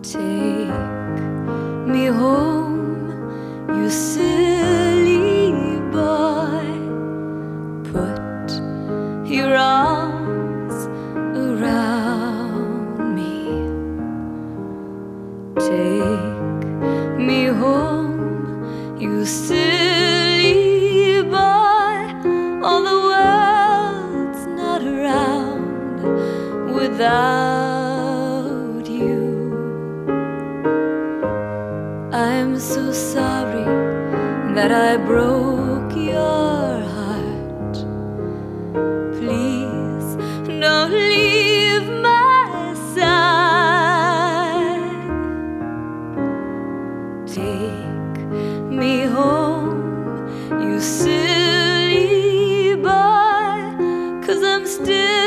Take me home, you silly boy. Put your arms around me. Take me home, you silly boy. All the world's not around without you. I'm so sorry that I broke your heart. Please don't leave my side. Take me home, you silly boy, 'cause I'm still